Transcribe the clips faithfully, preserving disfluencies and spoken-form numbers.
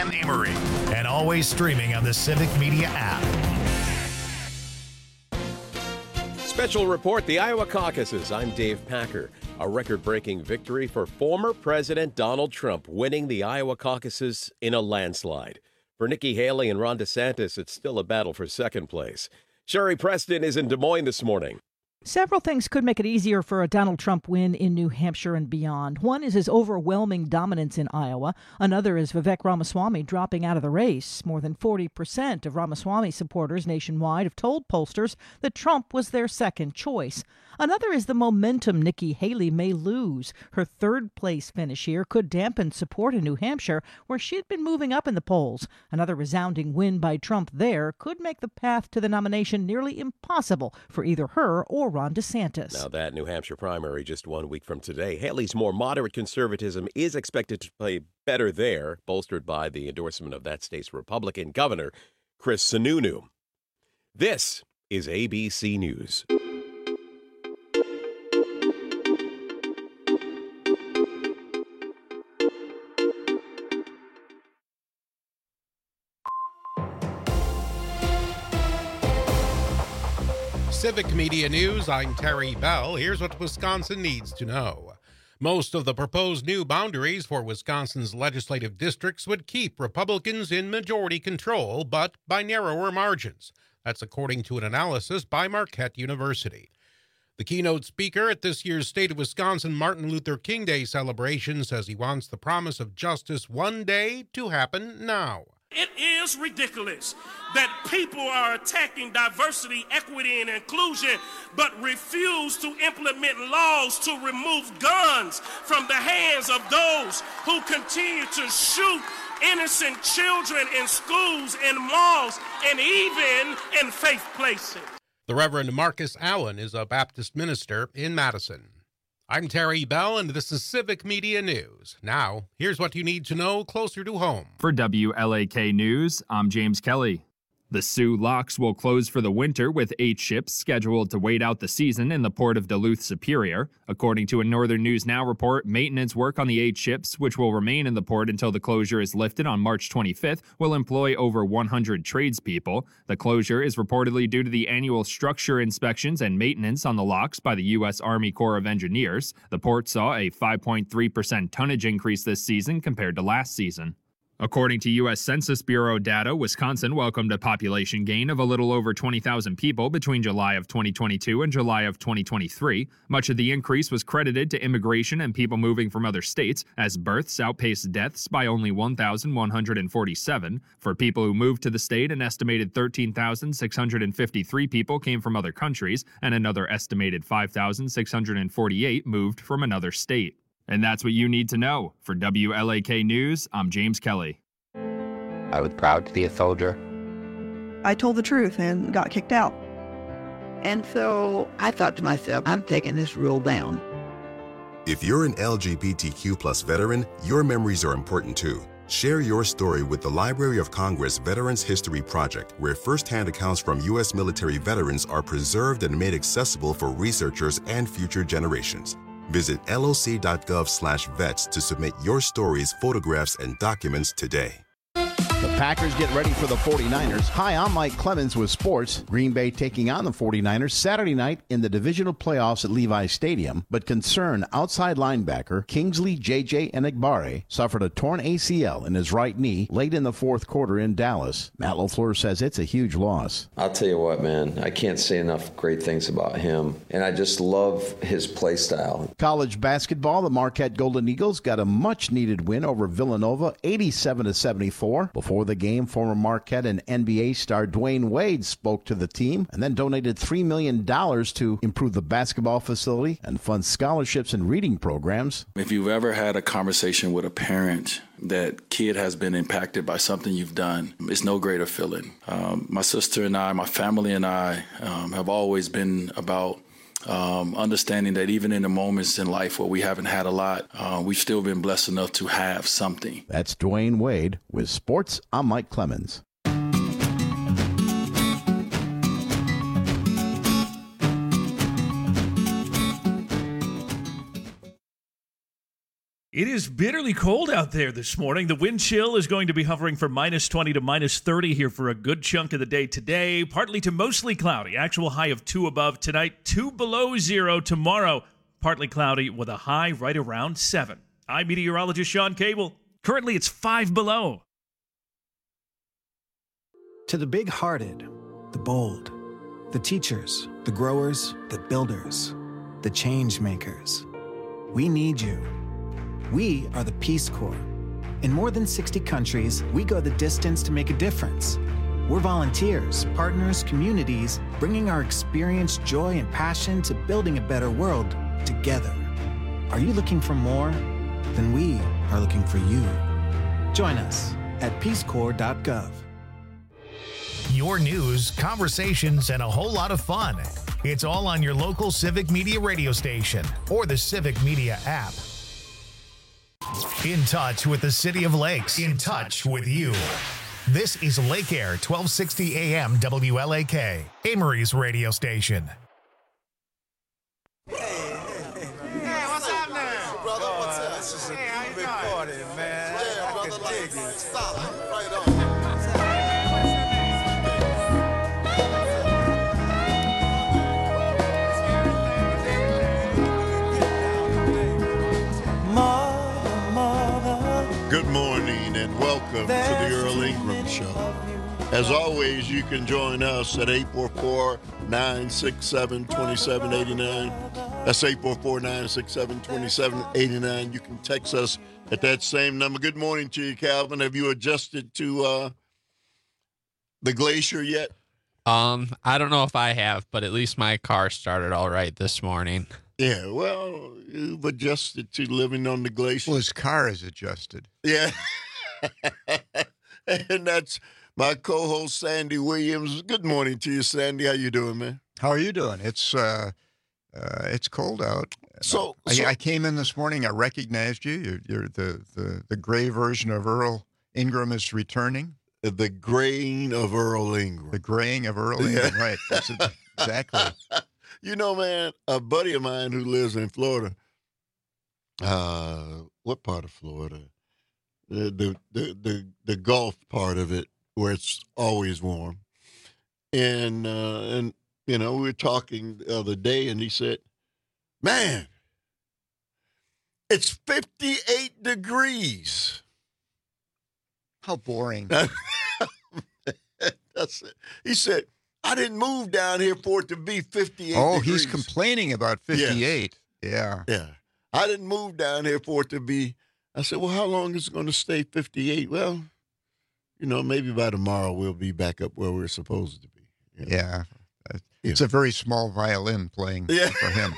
Sam Amory, and always streaming on the Civic Media app. Special report, the Iowa caucuses. I'm Dave Packer. A record-breaking victory for former President Donald Trump, winning the Iowa caucuses in a landslide. For Nikki Haley and Ron DeSantis, it's still a battle for second place. Sherry Preston is in Des Moines this morning. Several things could make it easier for a Donald Trump win in New Hampshire and beyond. One is his overwhelming dominance in Iowa. Another is Vivek Ramaswamy dropping out of the race. More than forty percent of Ramaswamy supporters nationwide have told pollsters that Trump was their second choice. Another is the momentum Nikki Haley may lose. Her third-place finish here could dampen support in New Hampshire, where she'd been moving up in the polls. Another resounding win by Trump there could make the path to the nomination nearly impossible for either her or Ron DeSantis. Now, that New Hampshire primary just one week from today. Haley's more moderate conservatism is expected to play better there, bolstered by the endorsement of that state's Republican governor, Chris Sununu. This is A B C News. Civic Media News, I'm Terry Bell. Here's what Wisconsin needs to know. Most of the proposed new boundaries for Wisconsin's legislative districts would keep Republicans in majority control, but by narrower margins. That's according to an analysis by Marquette University. The keynote speaker at this year's State of Wisconsin Martin Luther King Day celebration says he wants the promise of justice one day to happen now. It is ridiculous that people are attacking diversity, equity, and inclusion, but refuse to implement laws to remove guns from the hands of those who continue to shoot innocent children in schools, in malls, and even in faith places. The Reverend Marcus Allen is a Baptist minister in Madison. I'm Terry Bell, and this is Civic Media News. Now, here's what you need to know closer to home. For W L A K News, I'm James Kelly. The Soo locks will close for the winter with eight ships scheduled to wait out the season in the port of Duluth Superior. According to a Northern News Now report, maintenance work on the eight ships, which will remain in the port until the closure is lifted on March twenty-fifth, will employ over one hundred tradespeople. The closure is reportedly due to the annual structure inspections and maintenance on the locks by the U S Army Corps of Engineers. The port saw a five point three percent tonnage increase this season compared to last season. According to U S Census Bureau data, Wisconsin welcomed a population gain of a little over twenty thousand people between July of twenty twenty-two and July of twenty twenty-three. Much of the increase was credited to immigration and people moving from other states, as births outpaced deaths by only one thousand one hundred forty-seven. For people who moved to the state, an estimated thirteen thousand six hundred fifty-three people came from other countries, and another estimated five thousand six hundred forty-eight moved from another state. And that's what you need to know. For W L A K News, I'm James Kelly. I was proud to be a soldier. I told the truth and got kicked out. And so I thought to myself, I'm taking this rule down. If you're an L G B T Q plus veteran, your memories are important too. Share your story with the Library of Congress Veterans History Project, where firsthand accounts from U S military veterans are preserved and made accessible for researchers and future generations. Visit loc.gov slash vets to submit your stories, photographs, and documents today. The Packers get ready for the forty-niners. Hi, I'm Mike Clemens with sports. Green Bay taking on the forty-niners Saturday night in the divisional playoffs at Levi Stadium. But concern outside linebacker Kingsley J J Enagbare suffered a torn A C L in his right knee late in the fourth quarter in Dallas. Matt LaFleur says it's a huge loss. I'll tell you what, man, I can't say enough great things about him. And I just love his play style. College basketball, the Marquette Golden Eagles got a much-needed win over Villanova, eighty-seven to seventy-four. Before the game, former Marquette and N B A star Dwayne Wade spoke to the team and then donated three million dollars to improve the basketball facility and fund scholarships and reading programs. If you've ever had a conversation with a parent that kid has been impacted by something you've done, it's no greater feeling. Um, my sister and I, my family and I um, have always been about Um, understanding that even in the moments in life where we haven't had a lot, uh, we've still been blessed enough to have something. That's Dwayne Wade with Sports. I'm Mike Clemens. It is bitterly cold out there this morning. The wind chill is going to be hovering from minus twenty to minus thirty here for a good chunk of the day today. Partly to mostly cloudy. Actual high of two above tonight, two below zero tomorrow. Partly cloudy with a high right around seven. I'm meteorologist Sean Cable. Currently it's five below. To the big-hearted, the bold, the teachers, the growers, the builders, the change makers, we need you. We are the Peace Corps. In more than sixty countries, we go the distance to make a difference. We're volunteers, partners, communities, bringing our experience, joy, and passion to building a better world together. Are you looking for more? Then we are looking for you. Join us at peace corps dot gov. Your news, conversations, and a whole lot of fun. It's all on your local Civic Media radio station or the Civic Media app. In touch with the City of Lakes. In touch with you. This is Lake Air, twelve sixty A M W L A K, Amory's radio station. Hey, what's happening? Brother, what's up? This is a hey, big party, man. Yeah, brother, like it. Solid. Right on. Good morning and welcome to the Earl Ingram Show. As always, you can join us at eight four four, nine six seven, two seven eight nine. That's eight four four, nine six seven, two seven eight nine. You can text us at that same number. Good morning to you, Calvin. Have you adjusted to uh, the glacier yet? Um, I don't know if I have, but at least my car started all right this morning. Yeah, well, you've adjusted to living on the glacier. Well, his car is adjusted. Yeah. And that's my co-host, Sandy Williams. Good morning to you, Sandy. How you doing, man? How are you doing? It's uh, uh, it's cold out. So, I, so I came in this morning. I recognized you. You're, you're the, the, the gray version of Earl Ingram is returning. The graying of Earl Ingram. The graying of Earl Ingram, right. That's it, exactly. You know, man, a buddy of mine who lives in Florida, uh, what part of Florida? The, the the the the Gulf part of it, where it's always warm. And uh, and you know, we were talking the other day, and he said, "Man, it's fifty-eight degrees." How boring. That's it. He said, I didn't move down here for it to be fifty-eight Oh, degrees. he's complaining about fifty-eight. Yes. Yeah. Yeah. I didn't move down here for it to be. I said, well, how long is it going to stay fifty-eight? Well, you know, maybe by tomorrow we'll be back up where we're supposed to be. You know? Yeah. It's yeah. a very small violin playing yeah. for him.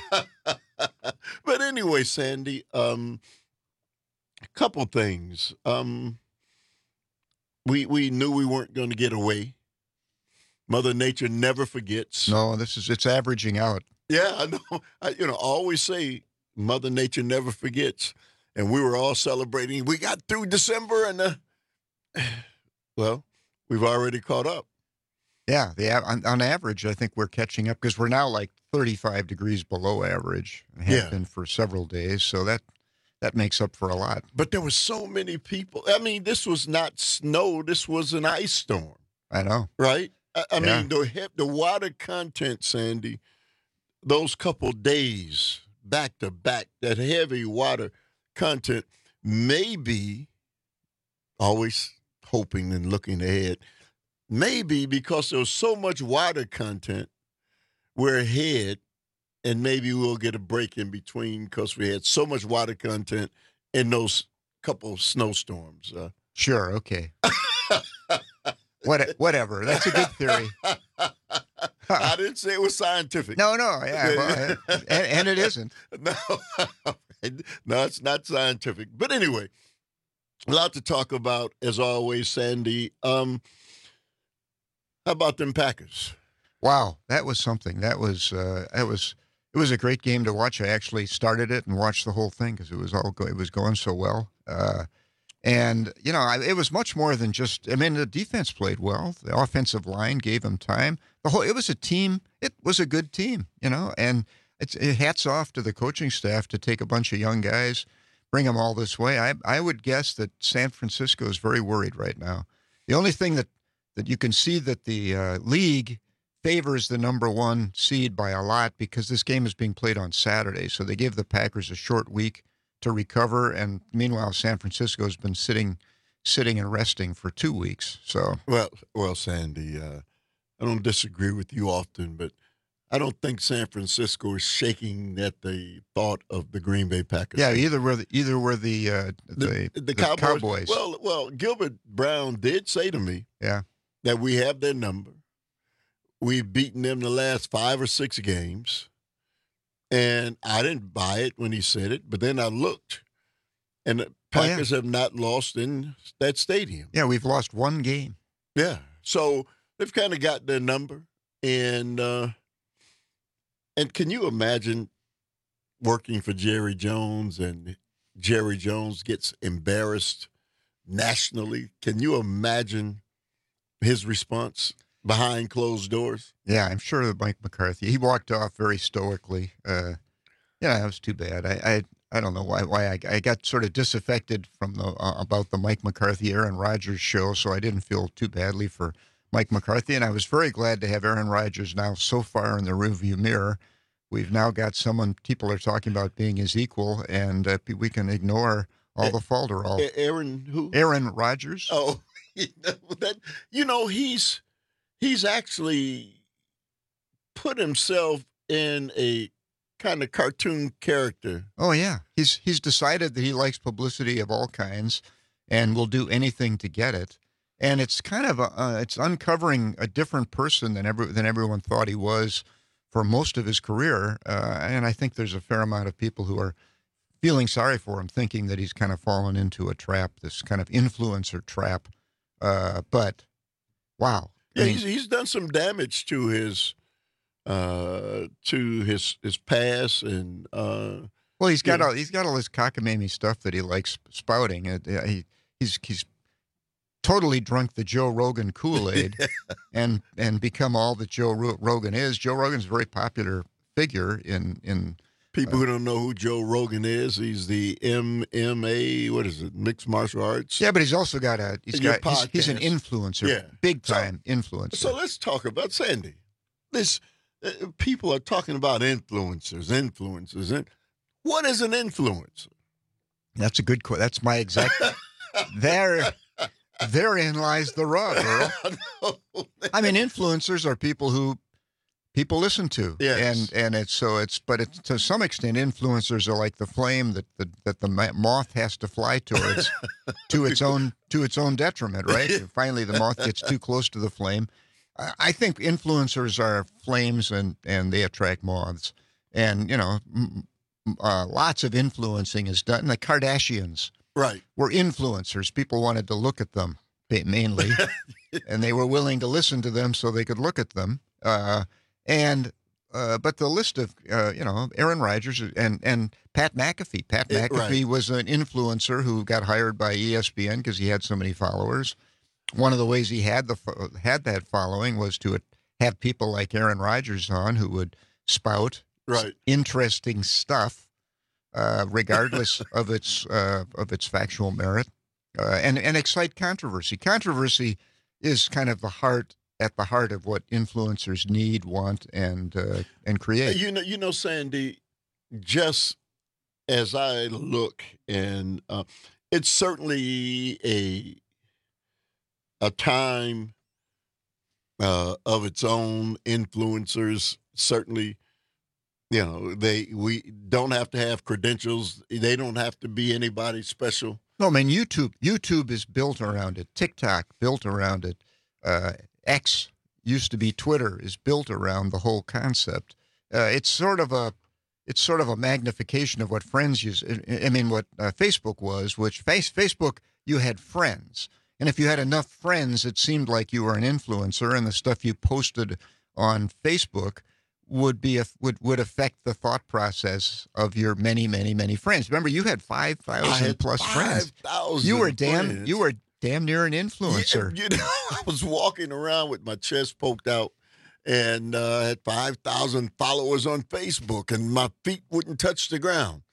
But anyway, Sandy, um, a couple things. Um, we, we knew we weren't going to get away. Mother Nature never forgets. No, this is, it's averaging out. Yeah, I know. I, you know, I always say Mother Nature never forgets. And we were all celebrating. We got through December and, uh, well, we've already caught up. Yeah, the, on, on average, I think we're catching up because we're now like thirty-five degrees below average. And have yeah. been for several days. So that that makes up for a lot. But there were so many people. I mean, this was not snow. This was an ice storm. I know. Right? I, I yeah. mean, the the water content, Sandy, those couple days back to back, that heavy water content, maybe, always hoping and looking ahead, maybe because there was so much water content, we're ahead, and maybe we'll get a break in between because we had so much water content in those couple snowstorms. Uh, sure, okay. What, whatever. That's a good theory. I didn't say it was scientific. No, no, yeah, well, and, and it isn't. No, no, it's not scientific. But anyway, a lot to talk about, as always, Sandy. Um, how about them Packers? Wow, that was something. That was uh, that was it was a great game to watch. I actually started it and watched the whole thing because it was all go- it was going so well. Uh, And, you know, it was much more than just, I mean, the defense played well. The offensive line gave them time. The whole, it was a team. It was a good team, you know, and it's it hats off to the coaching staff to take a bunch of young guys, bring them all this way. I I would guess that San Francisco is very worried right now. The only thing that, that you can see that the uh, league favors the number one seed by a lot because this game is being played on Saturday. So they give the Packers a short week to recover. And meanwhile, San Francisco has been sitting sitting and resting for two weeks. So Well, well, Sandy, uh, I don't disagree with you often, but I don't think San Francisco is shaking at the thought of the Green Bay Packers. yeah, either were the, either were the uh, the, the, the Cowboys. Cowboys. Well, well, Gilbert Brown did say to me yeah. that we have their number. We've beaten them the last five or six games. And I didn't buy it when he said it, but then I looked, and the Packers oh, yeah. have not lost in that stadium. Yeah, we've lost one game. Yeah. So they've kind of got their number. And uh, and can you imagine working for Jerry Jones and Jerry Jones gets embarrassed nationally? Can you imagine his response behind closed doors? Yeah, I'm sure that Mike McCarthy, he walked off very stoically. Uh, yeah, that was too bad. I, I, I don't know why why I, I got sort of disaffected from the uh, about the Mike McCarthy Aaron Rodgers show, so I didn't feel too badly for Mike McCarthy, and I was very glad to have Aaron Rodgers now so far in the rearview mirror. We've now got someone people are talking about being his equal, and uh, we can ignore all the falderall. Aaron who? Aaron Rodgers. Oh, you know, that, you know he's he's actually put himself in a kind of cartoon character. Oh yeah, he's he's decided that he likes publicity of all kinds, and will do anything to get it. And it's kind of a, uh, it's uncovering a different person than every than everyone thought he was for most of his career. Uh, and I think there's a fair amount of people who are feeling sorry for him, thinking that he's kind of fallen into a trap, this kind of influencer trap. Uh, but wow, yeah, I mean, he's he's done some damage to his uh, to his his past and. Uh, well, he's got yeah. all he's got all this cockamamie stuff that he likes spouting. It, uh, he he's he's. totally drunk the Joe Rogan Kool-Aid and and become all that Joe Rogan is. Joe Rogan's a very popular figure in in people uh, who don't know who Joe Rogan is. He's the M M A, what is it, mixed martial arts? Yeah, but he's also got a he's Your got he's, he's an influencer, yeah. big time so, influencer. So let's talk about Sandy. This uh, people are talking about influencers, influencers, and what is an influencer? That's a good question. That's my exact. there. Therein lies the rub, Earl. no, I mean, influencers are people who people listen to, yes. and and it's so it's but it's to some extent influencers are like the flame that the that the moth has to fly towards to its own to its own detriment, right? And finally, the moth gets too close to the flame. I, I think influencers are flames, and and they attract moths, and you know, uh, lots of influencing is done. The Kardashians. Right. Were influencers. People wanted to look at them mainly, and they were willing to listen to them so they could look at them. Uh, and uh, but the list of uh, you know Aaron Rodgers and and Pat McAfee. Pat it, McAfee right. was an influencer who got hired by E S P N because he had so many followers. One of the ways he had the had that following was to have people like Aaron Rodgers on who would spout right. interesting stuff. Uh, regardless of its uh, of its factual merit, uh, and and excite controversy. Controversy is kind of the heart at the heart of what influencers need, want, and uh, and create. You know, you know, Sandy. Just as I look, and uh, it's certainly a a time uh, of its own. Influencers certainly. You know, they we don't have to have credentials. They don't have to be anybody special. No, I mean, YouTube YouTube is built around it. TikTok built around it. Uh, X used to be Twitter is built around the whole concept. Uh, it's sort of a it's sort of a magnification of what friends use. I mean, what uh, Facebook was, which face Facebook you had friends, and if you had enough friends, it seemed like you were an influencer, and the stuff you posted on Facebook would be a, would would affect the thought process of your many many many friends. Remember, you had five thousand plus friends. You were damn friends. you were damn near an influencer. Yeah, you know, I was walking around with my chest poked out, and uh, had five thousand followers on Facebook, and my feet wouldn't touch the ground.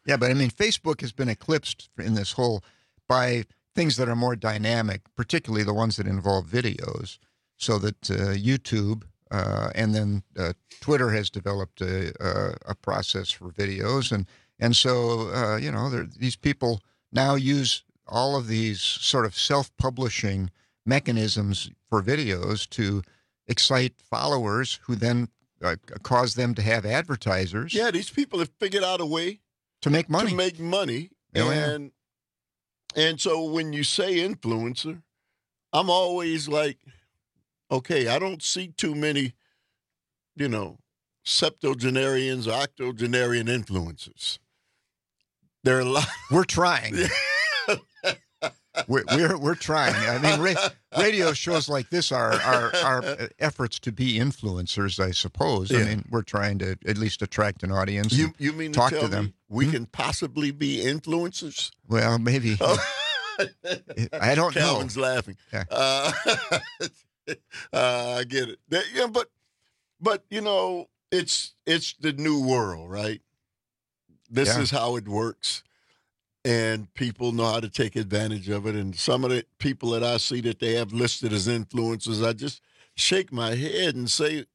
Yeah, but I mean, Facebook has been eclipsed in this whole by things that are more dynamic, particularly the ones that involve videos, so that uh, YouTube uh, and then uh, Twitter has developed a, a, a process for videos. And, and so, uh, you know, these people now use all of these sort of self-publishing mechanisms for videos to excite followers who then uh, cause them to have advertisers. Yeah, these people have figured out a way to make money. To make money. Oh, and yeah. and so when you say influencer, I'm always like, okay, I don't see too many, you know, septuagenarians or octogenarian influencers. There are a lot. We're trying. We're, we're we're trying. I mean, ra- radio shows like this are, are are efforts to be influencers, I suppose. Yeah. I mean, we're trying to at least attract an audience. You you mean talk to, tell to them? Me we hmm? can possibly be influencers? Well, maybe. Oh. I don't Calvin's know. Calvin's laughing. Yeah. Uh, uh, I get it. That, yeah, but but you know, it's it's the new world, right? This yeah. is how it works. And people know how to take advantage of it. And some of the people that I see that they have listed as influencers, I just shake my head and say,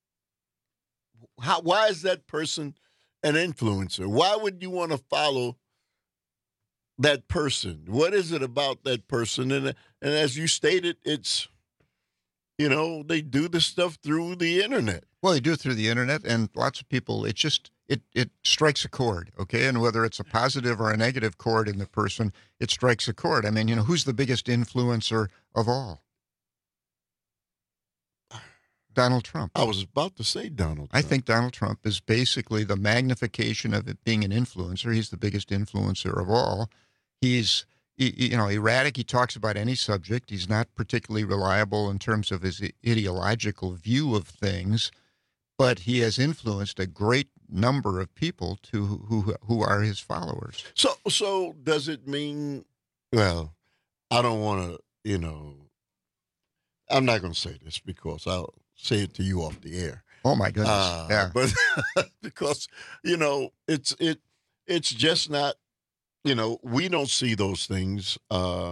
how, why is that person an influencer? Why would you want to follow that person? What is it about that person? And, and as you stated, it's, you know, they do this stuff through the internet. Well, they do it through the internet, and lots of people, it just, it, it strikes a chord, okay? And whether it's a positive or a negative chord in the person, it strikes a chord. I mean, you know, who's the biggest influencer of all? Donald Trump. I was about to say Donald Trump. I think Donald Trump is basically the magnification of it being an influencer. He's the biggest influencer of all. He's, you know, erratic. He talks about any subject. He's not particularly reliable in terms of his ideological view of things, but he has influenced a great number of people to who who are his followers. So, so does it mean? Well, I don't want to. You know, I'm not going to say this because I'll say it to you off the air. Oh my goodness! Uh, yeah, but because you know, it's it it's just not. You know, we don't see those things uh,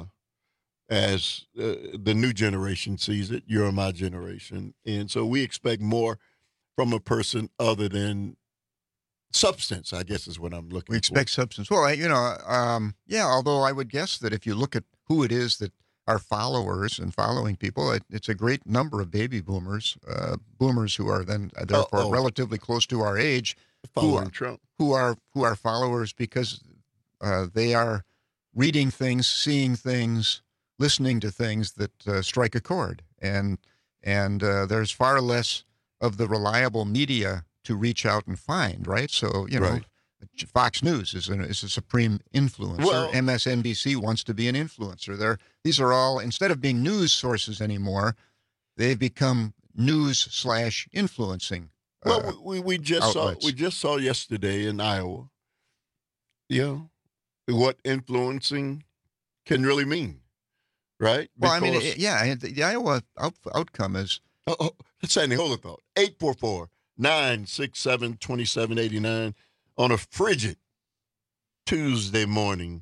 as uh, the new generation sees it. You're my generation. And so we expect more from a person other than substance, I guess is what I'm looking for. We expect for. substance. Well, you know, um, yeah, although I would guess that if you look at who it is that are followers and following people, it, it's a great number of baby boomers, uh, boomers who are then, therefore, oh, oh. relatively close to our age, following who are, Trump. who are who are followers because Uh, they are reading things, seeing things, listening to things that uh, strike a chord, and and uh, there's far less of the reliable media to reach out and find, right? So you know, right. Fox News is a, is a supreme influencer. Well, M S N B C wants to be an influencer. They're, these are all, instead of being news sources anymore, they've become news slash influencing. Uh, well, we we just outlets. saw we just saw yesterday in Iowa. You know, what influencing can really mean, right? Well, because, I mean, it, yeah, the, the Iowa out, outcome is... Oh, oh, Sandy, hold a thought. eight four four, nine six seven, two seven eight nine on a frigid Tuesday morning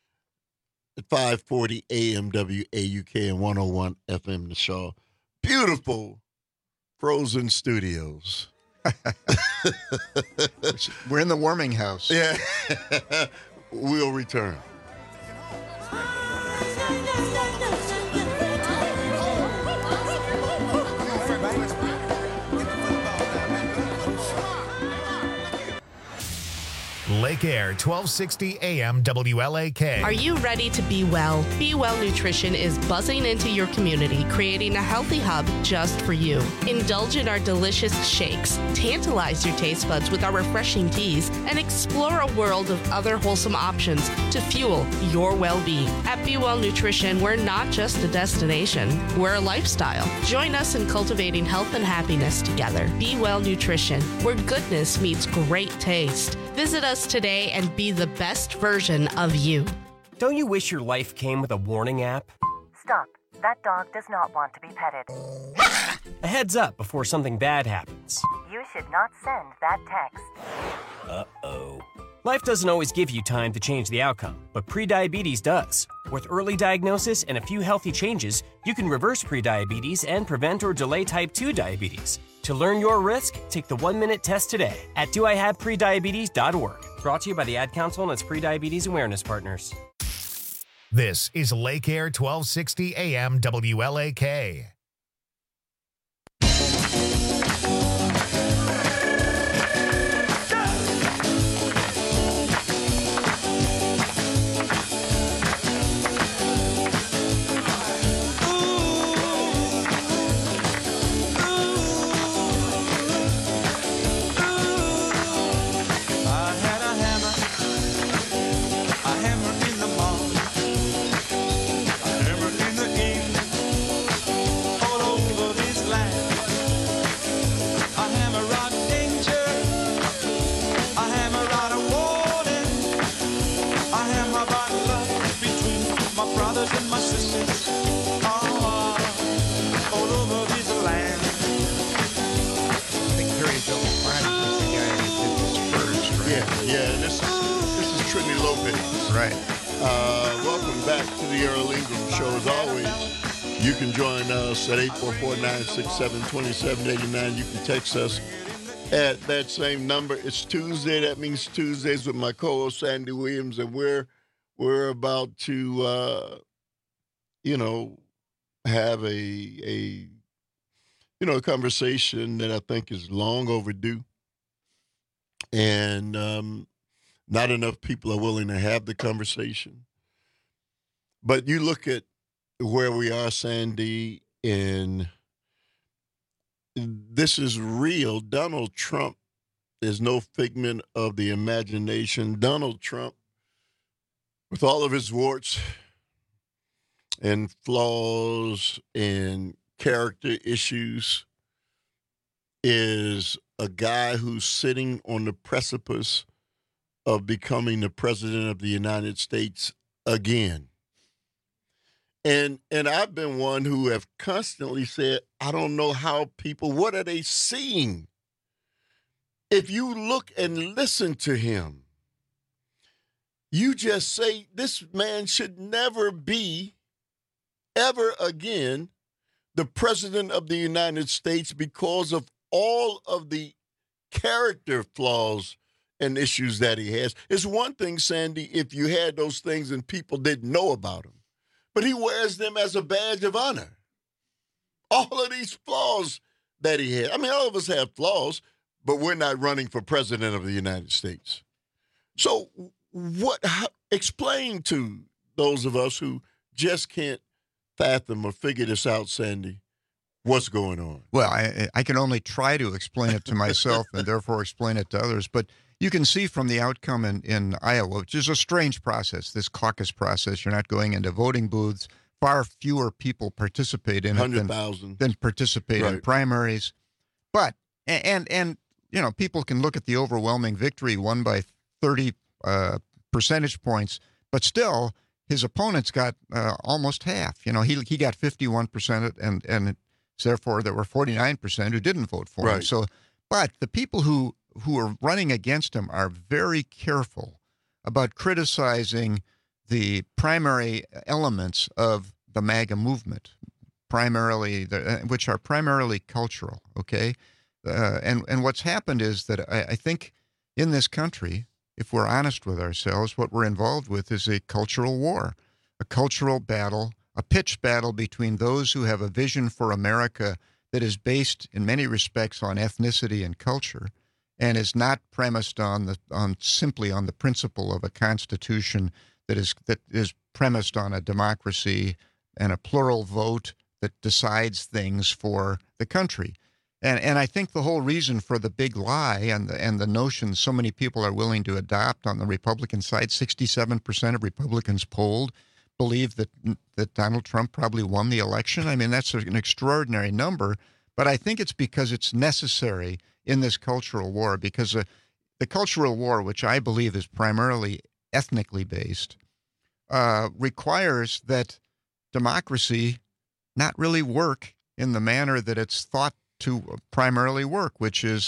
at five forty A M W A U K and one oh one F M The Shaw. Beautiful frozen studios. We're in the warming house. Yeah. We'll return. Lake Air, twelve sixty A M W L A K. Are you ready to be well? Be Well Nutrition is buzzing into your community, creating a healthy hub just for you. Indulge in our delicious shakes, tantalize your taste buds with our refreshing teas, and explore a world of other wholesome options to fuel your well-being. At Be Well Nutrition, we're not just a destination, we're a lifestyle. Join us in cultivating health and happiness together. Be Well Nutrition, where goodness meets great taste. Visit us today and be the best version of you. Don't you wish your life came with a warning app? Stop. That dog does not want to be petted. A heads up before something bad happens. You should not send that text. Uh-oh. Life doesn't always give you time to change the outcome, but prediabetes does. With early diagnosis and a few healthy changes, you can reverse prediabetes and prevent or delay type two diabetes. To learn your risk, take the one-minute test today at do I have prediabetes dot org. Brought to you by the Ad Council and its Prediabetes Awareness Partners. This is Lake Air twelve sixty A M W L A K. Right. Uh, welcome back to the Earl Ingram Show. As always, you can join us at eight four four, nine six seven, two seven eight nine. You can text us at that same number. It's Tuesday. That means Tuesdays with my co-host, Sandy Williams, and we're we're about to, uh, you know, have a, a, you know, a conversation that I think is long overdue. And, um, not enough people are willing to have the conversation. But you look at where we are, Sandy, and this is real. Donald Trump is no figment of the imagination. Donald Trump, with all of his warts and flaws and character issues, is a guy who's sitting on the precipice of becoming the president of the United States again. And and I've been one who have constantly said, I don't know how people, what are they seeing? If you look and listen to him, you just say, this man should never be, ever again, the president of the United States because of all of the character flaws and issues that he has. It's one thing, Sandy, if you had those things and people didn't know about him, but he wears them as a badge of honor. All of these flaws that he had. I mean, all of us have flaws, but we're not running for president of the United States. So what, how, explain to those of us who just can't fathom or figure this out, Sandy, what's going on? Well, I, I can only try to explain it to myself and therefore explain it to others, but you can see from the outcome in, in Iowa, which is a strange process, this caucus process. You're not going into voting booths. Far fewer people participate in it than, than participate right. in primaries. But, and, and, and, you know, people can look at the overwhelming victory won by thirty uh, percentage points, but still his opponents got uh, almost half. You know, he he got fifty-one percent, and, and therefore there were forty-nine percent who didn't vote for right. him. So, but the people who who are running against him are very careful about criticizing the primary elements of the MAGA movement, primarily, the, which are primarily cultural, okay? Uh, and, and what's happened is that I, I think in this country, if we're honest with ourselves, what we're involved with is a cultural war, a cultural battle, a pitched battle between those who have a vision for America that is based in many respects on ethnicity and culture, and is not premised on the on simply on the principle of a constitution that is that is premised on a democracy and a plural vote that decides things for the country. And and I think the whole reason for the big lie and the and the notion so many people are willing to adopt on the Republican side, sixty-seven percent of Republicans polled believe that that Donald Trump probably won the election. I mean, that's an extraordinary number, but I think it's because it's necessary in this cultural war, because uh, the cultural war, which I believe is primarily ethnically based, uh, requires that democracy not really work in the manner that it's thought to primarily work, which is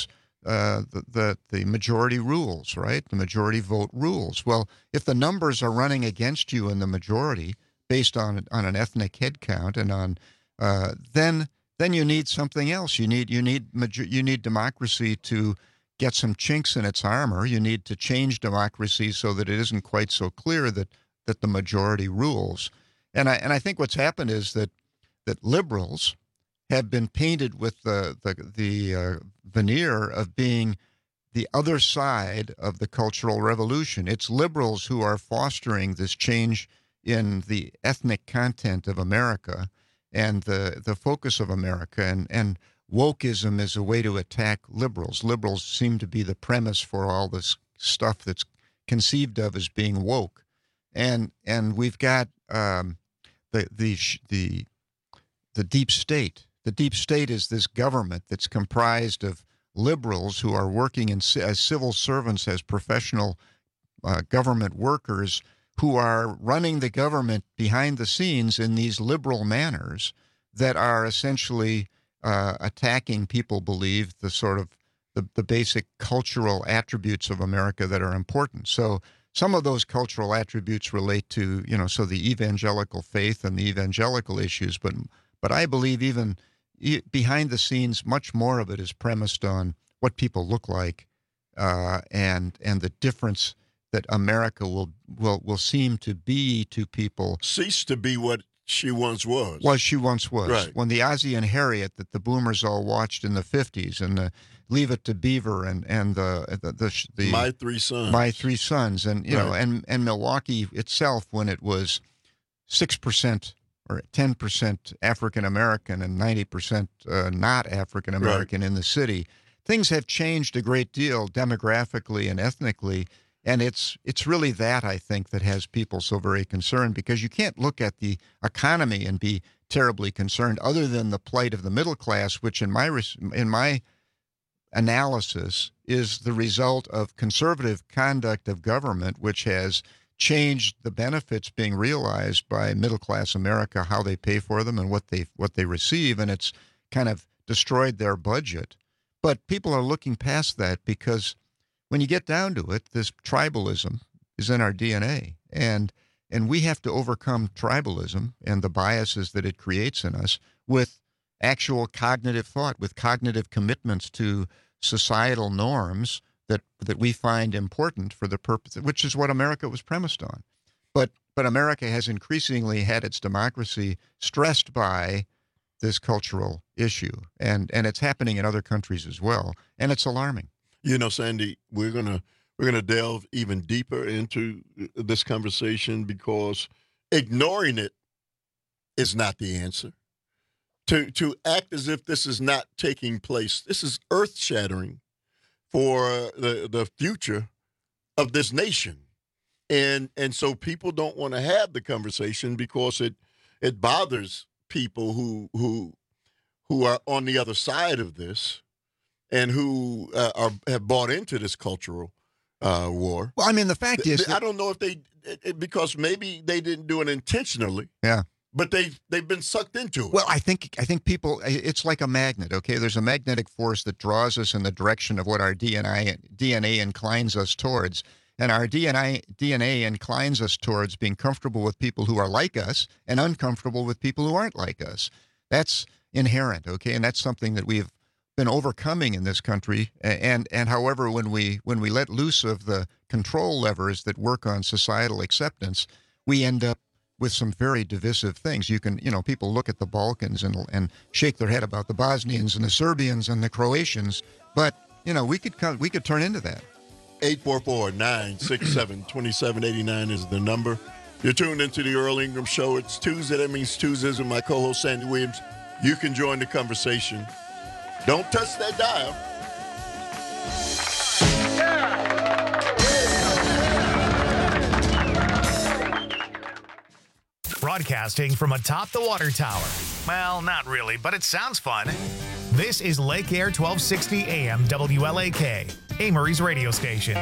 uh, the, the the majority rules, right? The majority vote rules. Well, if the numbers are running against you in the majority based on on an ethnic head count and on uh, then then you need something else. You need you need you need democracy to get some chinks in its armor. You need to change democracy so that it isn't quite so clear that that the majority rules. And I and I think what's happened is that that liberals have been painted with the the the uh, veneer of being the other side of the Cultural Revolution. It's liberals who are fostering this change in the ethnic content of America and the the focus of America. And and wokeism is a way to attack liberals. Liberals seem to be the premise for all this stuff that's conceived of as being woke. And and we've got um, the the the the deep state. The deep state is this government that's comprised of liberals who are working in, as civil servants, as professional uh, government workers who are running the government behind the scenes in these liberal manners that are essentially uh, attacking, people believe, the sort of the, the basic cultural attributes of America that are important. So some of those cultural attributes relate to, you know, so the evangelical faith and the evangelical issues, but but I believe even behind the scenes, much more of it is premised on what people look like, uh, and and the difference that America will will will seem to be to people. Cease to be what she once was. What she once was. Right. When the Ozzie and Harriet that the boomers all watched in the fifties, and the Leave It to Beaver, and and the the, the, the My Three Sons. My Three Sons, and you Right. know, and and Milwaukee itself, when it was six percent or ten percent African American and ninety percent uh, not African American right. in the city, things have changed a great deal demographically and ethnically. And it's it's really that, I think, that has people so very concerned, because you can't look at the economy and be terribly concerned, other than the plight of the middle class, which in my in my analysis is the result of conservative conduct of government, which has changed the benefits being realized by middle class America, how they pay for them and what they what they receive, and it's kind of destroyed their budget. But people are looking past that, because when you get down to it, this tribalism is in our D N A, and and we have to overcome tribalism and the biases that it creates in us with actual cognitive thought, with cognitive commitments to societal norms that that we find important for the purpose, which is what America was premised on. But but America has increasingly had its democracy stressed by this cultural issue, and and it's happening in other countries as well, and it's alarming. You know, Sandy, we're gonna we're gonna delve even deeper into this conversation, because ignoring it is not the answer. To to act as if this is not taking place, this is earth-shattering for the the future of this nation, and and so people don't want to have the conversation because it it bothers people who who who are on the other side of this, and who uh, are have bought into this cultural uh, war. Well, I mean, the fact is, I don't know if they it, because maybe they didn't do it intentionally. Yeah. But they've they've been sucked into it. Well, I think I think people. It's like a magnet. Okay, there's a magnetic force that draws us in the direction of what our D N A D N A inclines us towards, and our D N A D N A inclines us towards being comfortable with people who are like us and uncomfortable with people who aren't like us. That's inherent. Okay, and that's something that we've been overcoming in this country. And and however, when we when we let loose of the control levers that work on societal acceptance, we end up with some very divisive things. You can, you know, people look at the Balkans and and shake their head about the Bosnians and the Serbians and the Croatians, but you know, we could come, we could turn into that. eight four four, nine six seven, two seven eight nine is the number. You're tuned into the Earl Ingram Show. It's Tuesday. That means Tuesdays with my co-host Sandy Williams. You can join the conversation. Don't touch that dial. Broadcasting from atop the water tower. Well, not really, but it sounds fun. This is Lake Air twelve sixty A M W L A K, Amory's radio station.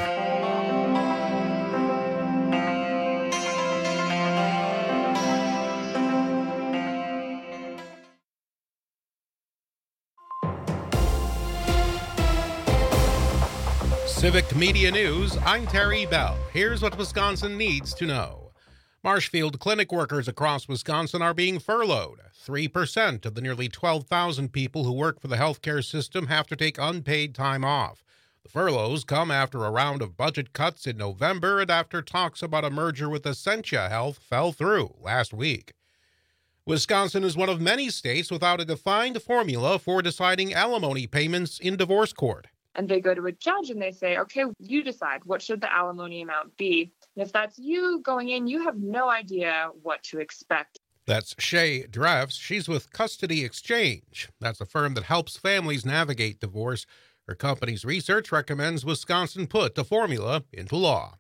Civic Media News, I'm Terry Bell. Here's what Wisconsin needs to know. Marshfield clinic workers across Wisconsin are being furloughed. three percent of the nearly twelve thousand people who work for the healthcare system have to take unpaid time off. The furloughs come after a round of budget cuts in November and after talks about a merger with Essentia Health fell through last week. Wisconsin is one of many states without a defined formula for deciding alimony payments in divorce court. And they go to a judge and they say, okay, you decide what should the alimony amount be. And if that's you going in, you have no idea what to expect. That's Shay Drefts. She's with Custody Exchange. That's a firm that helps families navigate divorce. Her company's research recommends Wisconsin put the formula into law.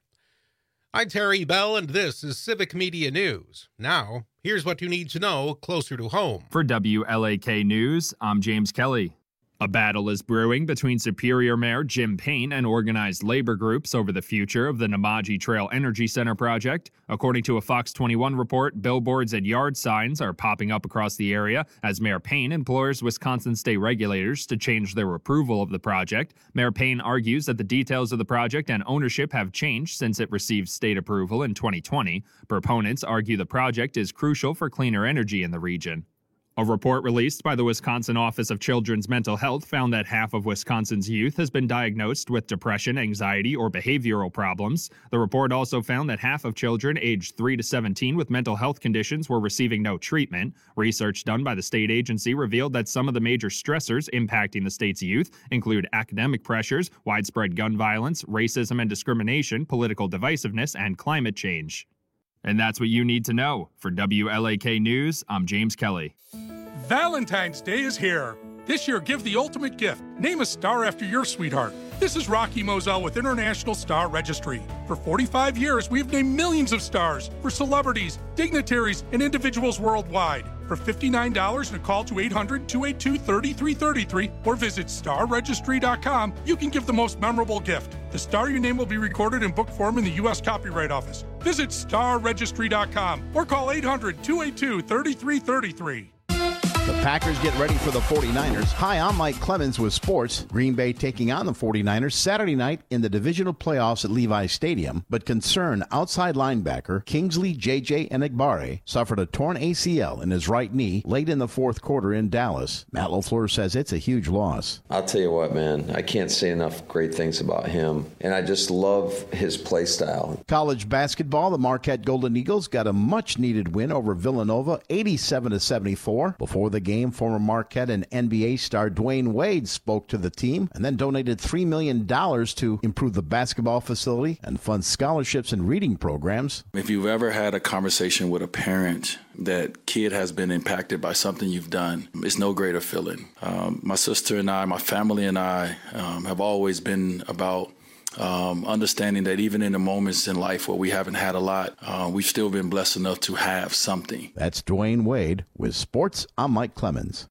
I'm Terry Bell, and this is Civic Media News. Now, here's what you need to know closer to home. For W L A K News, I'm James Kelly. A battle is brewing between Superior Mayor Jim Payne and organized labor groups over the future of the Namaji Trail Energy Center project. According to a Fox twenty-one report, billboards and yard signs are popping up across the area as Mayor Payne implores Wisconsin state regulators to change their approval of the project. Mayor Payne argues that the details of the project and ownership have changed since it received state approval in twenty twenty. Proponents argue the project is crucial for cleaner energy in the region. A report released by the Wisconsin Office of Children's Mental Health found that half of Wisconsin's youth has been diagnosed with depression, anxiety, or behavioral problems. The report also found that half of children aged three to seventeen with mental health conditions were receiving no treatment. Research done by the state agency revealed that some of the major stressors impacting the state's youth include academic pressures, widespread gun violence, racism and discrimination, political divisiveness, and climate change. And that's what you need to know. For W L A K News, I'm James Kelly. Valentine's Day is here. This year, give the ultimate gift. Name a star after your sweetheart. This is Rocky Moselle with International Star Registry. For forty-five years, we've named millions of stars for celebrities, dignitaries, and individuals worldwide. For fifty-nine dollars and a call to eight hundred, two eight two, three three three three or visit star registry dot com, you can give the most memorable gift. The star you name will be recorded in book form in the U S Copyright Office. Visit star registry dot com or call eight hundred, two eight two, three three three three. The Packers get ready for the forty-niners. Hi, I'm Mike Clemens with sports. Green Bay taking on the forty-niners Saturday night in the divisional playoffs at Levi Stadium, but concerned outside linebacker Kingsley J J Enagbare suffered a torn A C L in his right knee late in the fourth quarter in Dallas. Matt LaFleur says it's a huge loss. I'll tell you what, man, I can't say enough great things about him, and I just love his play style. College basketball, the Marquette Golden Eagles got a much-needed win over Villanova, eighty-seven to seventy-four. Before the game, former Marquette and N B A star Dwayne Wade spoke to the team and then donated three million dollars to improve the basketball facility and fund scholarships and reading programs. If you've ever had a conversation with a parent that kid has been impacted by something you've done, it's no greater feeling. Um, my sister and I, my family and I um, have always been about Um, understanding that even in the moments in life where we haven't had a lot, uh, we've still been blessed enough to have something. That's Dwayne Wade with sports. I'm Mike Clemens.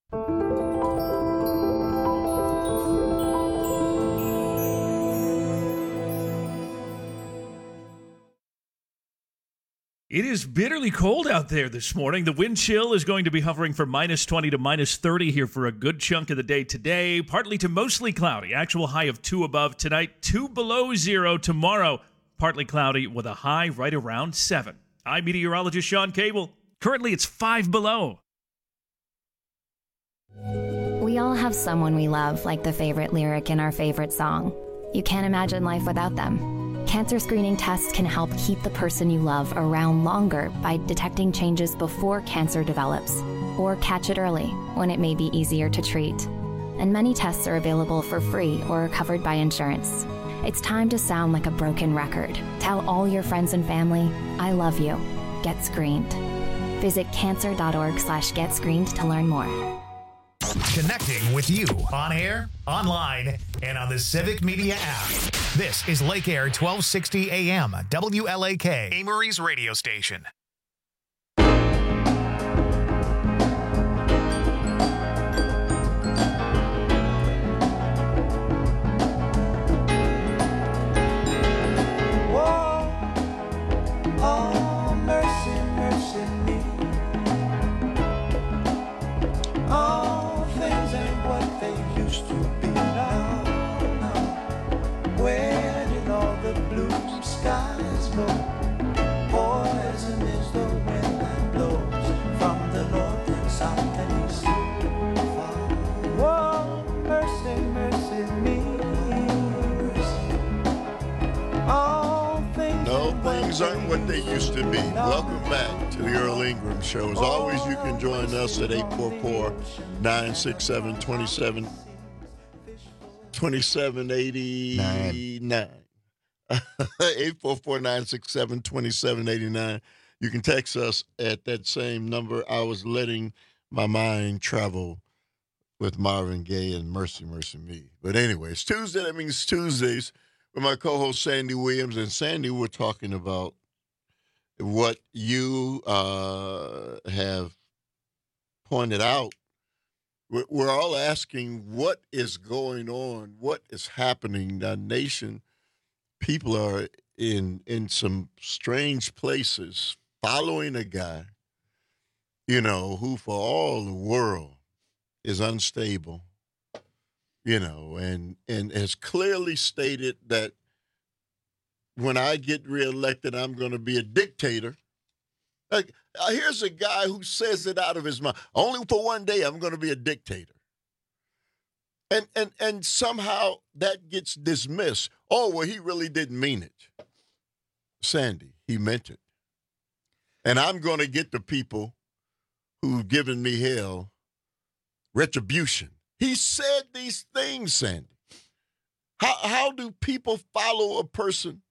It is bitterly cold out there this morning. The wind chill is going to be hovering from minus twenty to minus thirty here for a good chunk of the day today. Partly to mostly cloudy. Actual high of two above tonight, two below zero tomorrow. Partly cloudy with a high right around seven. I'm meteorologist Sean Cable. Currently it's five below. We all have someone we love, like the favorite lyric in our favorite song. You can't imagine life without them. Cancer screening tests can help keep the person you love around longer by detecting changes before cancer develops, or catch it early when it may be easier to treat. And many tests are available for free or covered by insurance. It's time to sound like a broken record. Tell all your friends and family, I love you. Get screened. Visit cancer.org slash get screened to learn more. Connecting with you on air, online, and on the Civic Media app. This is Lake Air twelve sixty A M, W L A K, Amory's radio station. Where what they used to be. Welcome back to the Earl Ingram Show. As always, you can join us at eight four four, nine six seven, two seven eight nine. eight four four, nine six seven, two seven eight nine. You can text us at that same number. I was letting my mind travel with Marvin Gaye and Mercy, Mercy Me. But anyway, it's Tuesday. That means Tuesdays with my co-host Sandy Williams. And Sandy, we're talking about what you uh, have pointed out. We're all asking what is going on, what is happening. The nation, people are in in some strange places following a guy, you know, who for all the world is unstable, you know, and, and has clearly stated that when I get reelected, I'm going to be a dictator. Like, here's a guy who says it out of his mouth. Only for one day, I'm going to be a dictator. And, and, and somehow that gets dismissed. Oh, well, he really didn't mean it. Sandy, he meant it. And I'm going to get the people who've given me hell retribution. He said these things, Sandy. How how do people follow a person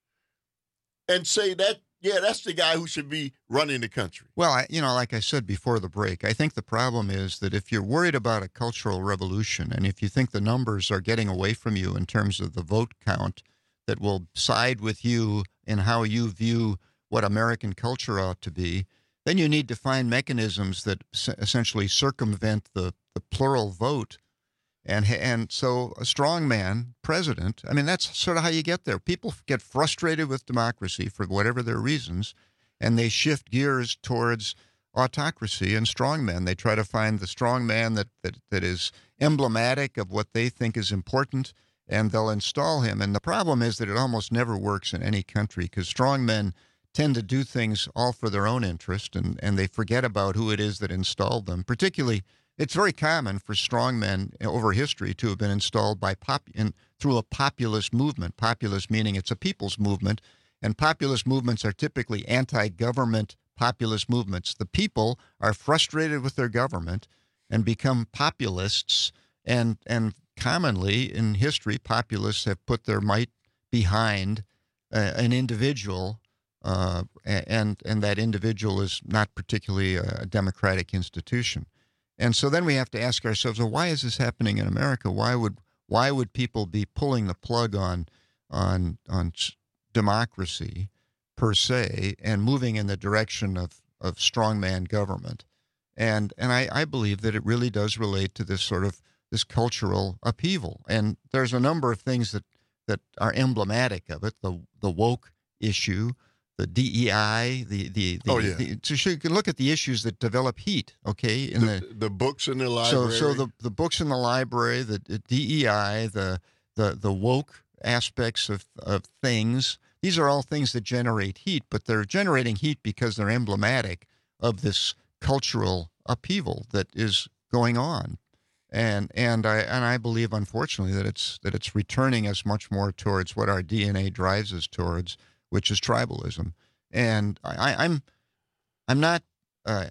and say that, yeah, that's the guy who should be running the country? Well, I, you know, like I said before the break, I think the problem is that if you're worried about a cultural revolution and if you think the numbers are getting away from you in terms of the vote count that will side with you in how you view what American culture ought to be, then you need to find mechanisms that essentially circumvent the, the plural vote. And and so a strongman president, I mean, that's sort of how you get there. People get frustrated with democracy for whatever their reasons, and they shift gears towards autocracy and strongmen. They try to find the strongman that, that, that is emblematic of what they think is important, and they'll install him. And the problem is that it almost never works in any country because strongmen tend to do things all for their own interest, and, and they forget about who it is that installed them. Particularly, it's very common for strongmen over history to have been installed by pop in, through a populist movement. Populist meaning it's a people's movement, and populist movements are typically anti-government populist movements. The people are frustrated with their government and become populists, and and commonly in history, populists have put their might behind uh, an individual. Uh, and and that individual is not particularly a democratic institution. And so then we have to ask ourselves, well, why is this happening in America? Why would why would people be pulling the plug on on on democracy per se and moving in the direction of, of strongman government? And and I, I believe that it really does relate to this sort of this cultural upheaval. And there's a number of things that, that are emblematic of it. The the woke issue, the D E I, the the, the, oh, yeah. the so you can look at the issues that develop heat, okay? In the, the, the books in the library. So so the, the books in the library, the, the D E I, the the the woke aspects of, of things, these are all things that generate heat, but they're generating heat because they're emblematic of this cultural upheaval that is going on. And and I and I believe, unfortunately, that it's that it's returning us much more towards what our D N A drives us towards, which is tribalism. And I, I'm I'm not uh,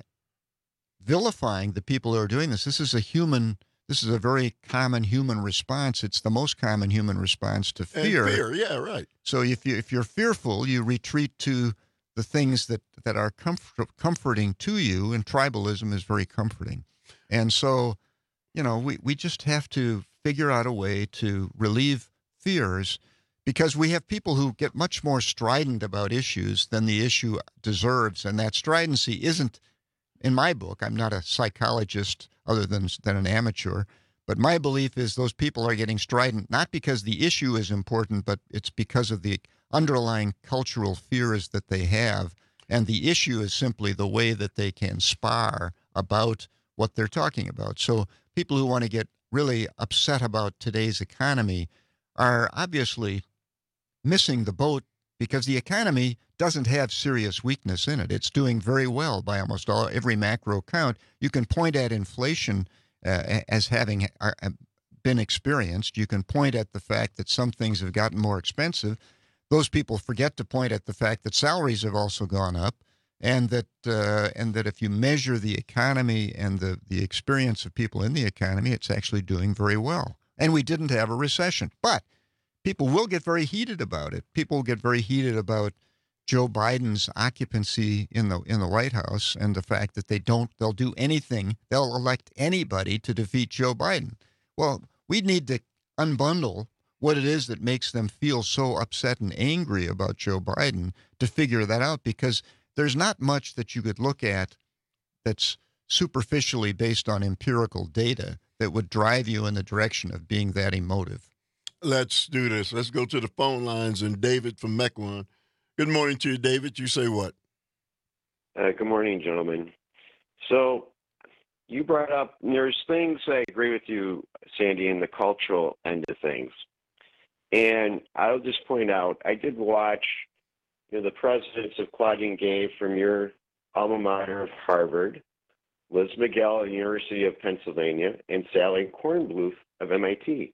vilifying the people who are doing this. This is a human. This is a very common human response. It's the most common human response to fear. And fear, yeah, right. So if you if you're fearful, you retreat to the things that that are comfort, comforting to you, and tribalism is very comforting. And so, you know, we we just have to figure out a way to relieve fears, because we have people who get much more strident about issues than the issue deserves, and that stridency isn't, in my book, I'm not a psychologist other than, than an amateur, but my belief is those people are getting strident not because the issue is important, but it's because of the underlying cultural fears that they have, and the issue is simply the way that they can spar about what they're talking about. So people who want to get really upset about today's economy are obviously missing the boat, because the economy doesn't have serious weakness in it. It's doing very well by almost all every macro count. You can point at inflation uh, as having uh, been experienced. You can point at the fact that some things have gotten more expensive. those people forget to point at the fact that salaries have also gone up, and that uh, and that if you measure the economy and the, the experience of people in the economy, it's actually doing very well. And we didn't have a recession. But people will get very heated about it. People will get very heated about Joe Biden's occupancy in the in the White House and the fact that they don't, they'll do anything, they'll elect anybody to defeat Joe Biden. Well, we need to unbundle what it is that makes them feel so upset and angry about Joe Biden to figure that out, because there's not much that you could look at that's superficially based on empirical data that would drive you in the direction of being that emotive. Let's do this. Let's go to the phone lines. And David from Mequon. Good morning to you, David. You say what? Uh, good morning, gentlemen. So you brought up, there's things I agree with you, Sandy, in the cultural end of things. And I'll just point out, I did watch you know, the presidents of Claudine Gay from your alma mater of Harvard, Liz Miguel at University of Pennsylvania, and Sally Kornbluth of M I T.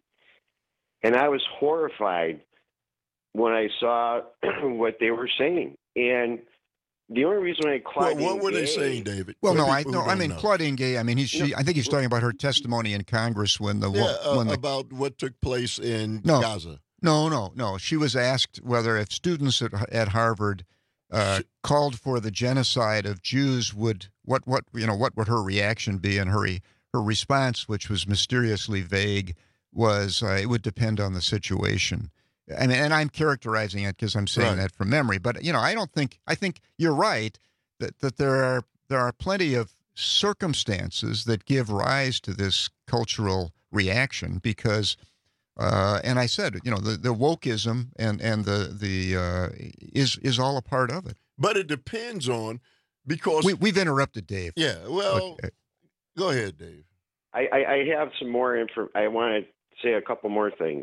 And I was horrified when I saw what they were saying. And the only reason I Claudine well, what were Gay, they saying, David? Well, what no, I no, I mean know? Claudine Gay. I mean, he's, she, I think he's talking about her testimony in Congress when the yeah, uh, when the, about what took place in no, Gaza. No, no, no. She was asked whether if students at, at Harvard uh, called for the genocide of Jews, would what what you know what would her reaction be? And her her response, which was mysteriously vague, was uh, it would depend on the situation. I mean, and I'm characterizing it because I'm saying right. that from memory. But you know, I don't think I think you're right that that there are there are plenty of circumstances that give rise to this cultural reaction because. Uh, and I said, you know, the, the wokeism and and the the uh, is is all a part of it. But it depends on because we, we've interrupted Dave. Yeah, well, but, uh, go ahead, Dave. I, I, I have some more info. I want to say a couple more things.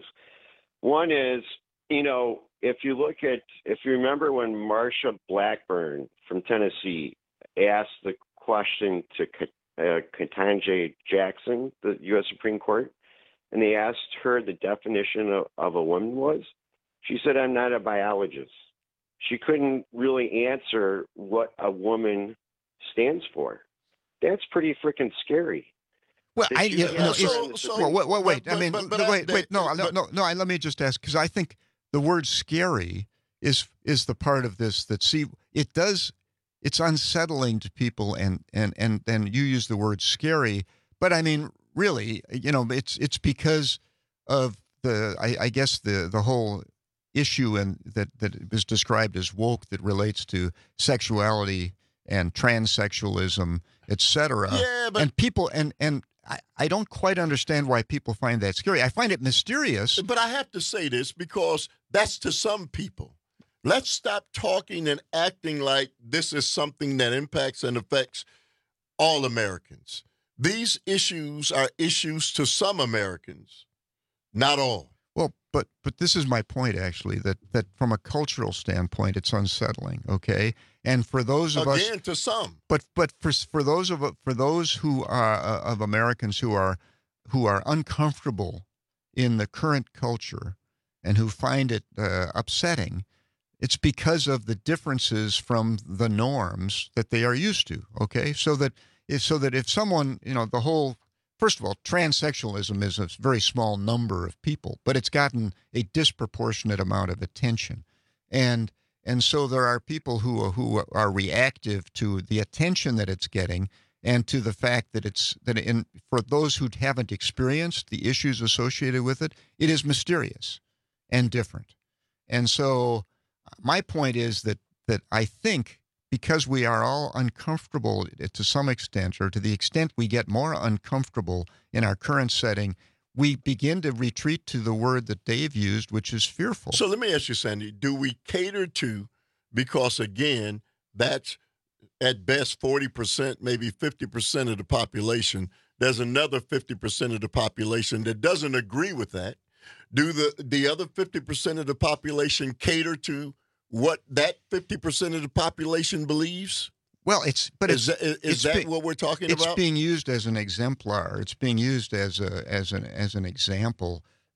One is, you know, if you look at, if you remember when Marsha Blackburn from Tennessee asked the question to uh, Ketanji Jackson, the U S Supreme Court, and they asked her the definition of, of a woman was, she said, I'm not a biologist. She couldn't really answer what a woman stands for. That's pretty freaking scary. Well, I you you know, have her so, in the so Supreme- well, wait, wait. But- I mean, but- but no, I- wait, wait. No, no, but- no, no. I, let me just ask because I think the word "scary" is is the part of this that see it does. It's unsettling to people, and and and and you use the word "scary," but I mean, really, you know, it's it's because of the I, I guess the the whole issue and that that was described as woke that relates to sexuality and transsexualism, et cetera. Yeah, but and people and and I, I don't quite understand why people find that scary. I find it mysterious. But I have to say this because that's to some people. Let's stop talking and acting like this is something that impacts and affects all Americans. These issues are issues to some Americans. Not all. Well, but but this is my point actually that that from a cultural standpoint, it's unsettling. Okay, and for those of us Again, to some. But but for for those of for those who are uh, of Americans who are who are uncomfortable in the current culture and who find it uh, upsetting, it's because of the differences from the norms that they are used to. Okay, so that if so that if someone you know the whole. First of all, transsexualism is a very small number of people, but it's gotten a disproportionate amount of attention. And and so there are people who who are reactive to the attention that it's getting and to the fact that it's that in for those who haven't experienced the issues associated with it, it is mysterious and different. And so my point is that that I think because we are all uncomfortable to some extent, or to the extent we get more uncomfortable in our current setting, we begin to retreat to the word that Dave used, which is fearful. So let me ask you, Sandy, do we cater to, because again, that's at best forty percent, maybe fifty percent of the population. There's another fifty percent of the population that doesn't agree with that. Do the, the other fifty percent of the population cater to what that fifty percent of the population believes? Well, it's but is it's, that, is it's that be, what we're talking it's about? It's being used as an exemplar. It's being used as a as an as an example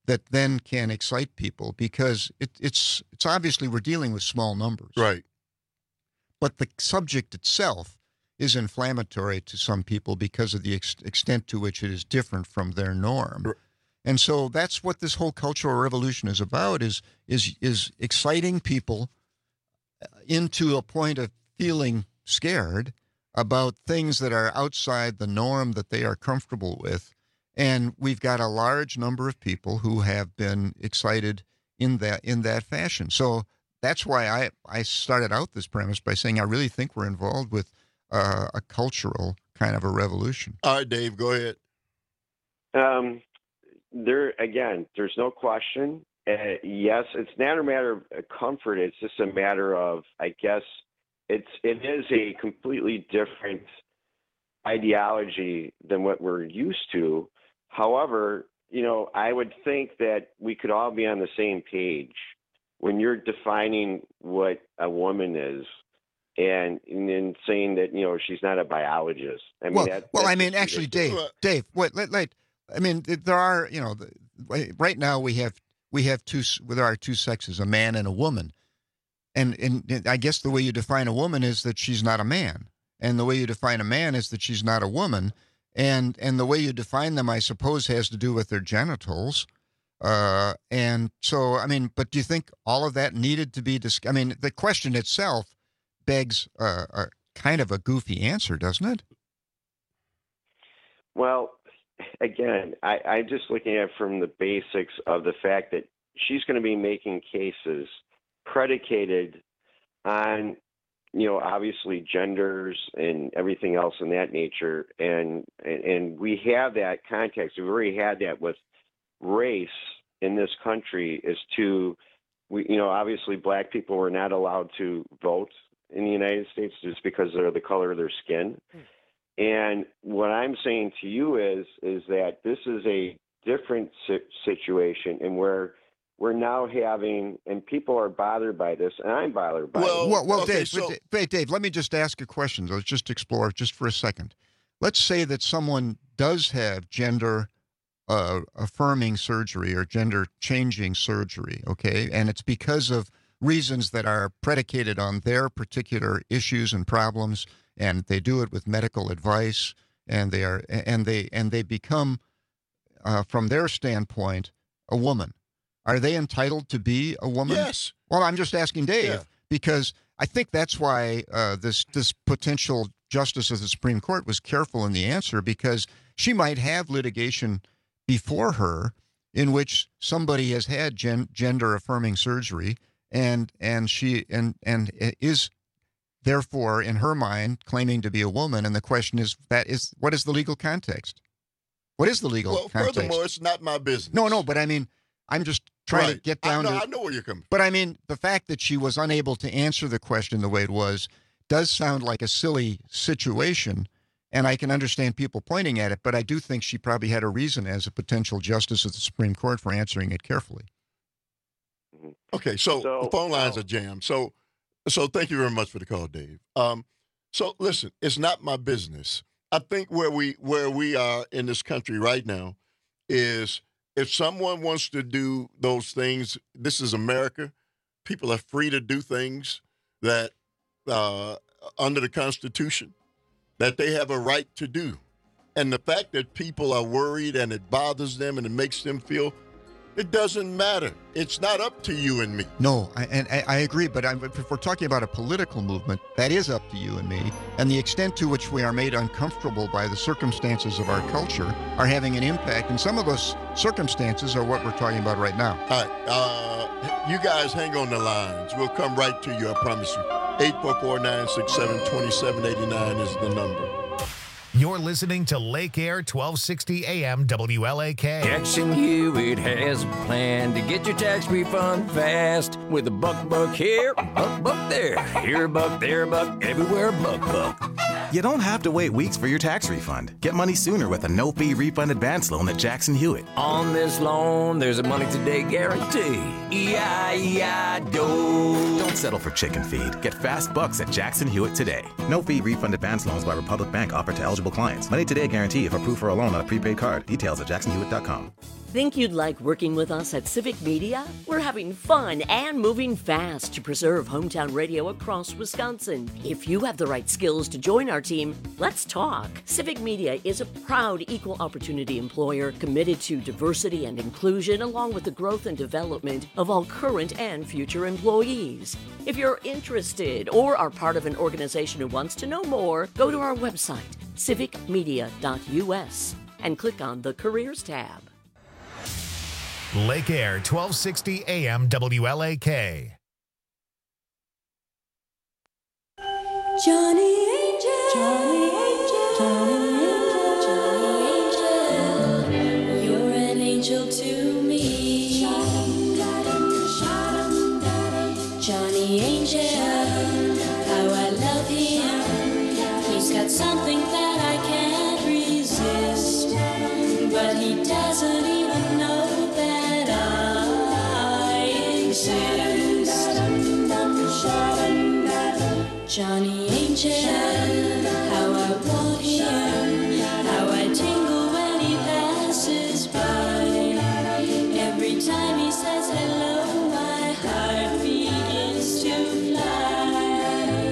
that then can excite people because it, it's it's obviously we're dealing with small numbers. Right. But the subject itself is inflammatory to some people because of the ex- extent to which it is different from their norm. Right. And so that's what this whole cultural revolution is about, is is is exciting people into a point of feeling scared about things that are outside the norm that they are comfortable with. And we've got a large number of people who have been excited in that in that fashion. So that's why I, I started out this premise by saying I really think we're involved with uh, a cultural kind of a revolution. All right, Dave, go ahead. Um, there again, there's no question. Uh, yes, it's not a matter of comfort. It's just a matter of, I guess, it's it is a completely different ideology than what we're used to. However, you know, I would think that we could all be on the same page when you're defining what a woman is, and and then saying that, you know, she's not a biologist. I mean, well, that, well, that's I mean, actually, Dave, ridiculous. Dave, wait, let, let, I mean, there are, you know, the, right now we have we have two, there are two sexes, a man and a woman, and and I guess the way you define a woman is that she's not a man, and the way you define a man is that she's not a woman, and and the way you define them, I suppose, has to do with their genitals. Uh, and so, I mean, but do you think all of that needed to be discussed? I mean, the question itself begs uh, a kind of a goofy answer, doesn't it? Well, again, I, I'm just looking at it from the basics of the fact that she's going to be making cases predicated on, you know, obviously genders and everything else in that nature. And, and, and we have that context. We've already had that with race in this country is to, we, you know, obviously black people were not allowed to vote in the United States just because they're the color of their skin. Mm. And what I'm saying to you is, is that this is a different si- situation, and where we're now having, and people are bothered by this, and I'm bothered by well, it. Well, well, okay, Dave, so, wait, Dave, let me just ask a question. Let's just explore just for a second. Let's say that someone does have gender uh, affirming surgery or gender changing surgery, okay, and it's because of reasons that are predicated on their particular issues and problems, and they do it with medical advice, and they are and they and they become, uh, from their standpoint, a woman. Are they entitled to be a woman? Yes. Well, I'm just asking Dave Yeah. because I think that's why uh, this this potential justice of the Supreme Court was careful in the answer, because she might have litigation before her in which somebody has had gen- gender affirming surgery, and and she and and is therefore in her mind claiming to be a woman. And the question is, that is what is the legal context? What is the legal Well, context? furthermore, it's not my business. No, no, but I mean, I'm just trying to Right. get I down know, to. I know where you're coming from. But I mean, the fact that she was unable to answer the question the way it was does sound like a silly situation, and I can understand people pointing at it, but I do think she probably had a reason as a potential justice of the Supreme Court for answering it carefully. Okay, so, So, the phone lines oh. are jammed. So, so thank you very much for the call, Dave. Um, so listen, it's not my business. I think where we where we are in this country right now is if someone wants to do those things, this is America. People are free to do things that uh, under the Constitution that they have a right to do. And the fact that people are worried and it bothers them and it makes them feel, it doesn't matter. It's not up to you and me. No, I, and I, I agree, but I'm, if we're talking about a political movement, that is up to you and me. And the extent to which we are made uncomfortable by the circumstances of our culture are having an impact. And some of those circumstances are what we're talking about right now. All right. Uh, you guys hang on the lines. We'll come right to you, I promise you. eight four four, nine six seven, two seven eight nine is the number. You're listening to Lake Air twelve sixty A M W L A K. Jackson Hewitt has a plan to get your tax refund fast with a buck buck here, buck buck there, here a buck, there a buck, everywhere a buck buck. You don't have to wait weeks for your tax refund. Get money sooner with a no-fee refund advance loan at Jackson Hewitt. On this loan, there's a money today guarantee. E I E I D O. Don't settle for chicken feed. Get fast bucks at Jackson Hewitt today. No-fee refund advance loans by Republic Bank offered to eligible clients. Money today guarantee if approved for a loan on a prepaid card. Details at jackson hewitt dot com. Think you'd like working with us at Civic Media? We're having fun and moving fast to preserve hometown radio across Wisconsin. If you have the right skills to join our team, let's talk. Civic Media is a proud equal opportunity employer committed to diversity and inclusion along with the growth and development of all current and future employees. If you're interested or are part of an organization who wants to know more, go to our website, civic media dot u s, and click on the Careers tab. Lake Air, twelve sixty A M W L A K. Johnny Angel, Johnny Angel, Johnny Angel, Johnny Angel, you're an angel to me. Johnny Angel, how I love him. He's got something that I can't resist, but he doesn't even know that I exist. Johnny Angel, how I want him, how I tingle when he passes by. Every time he says hello, my heart begins to fly.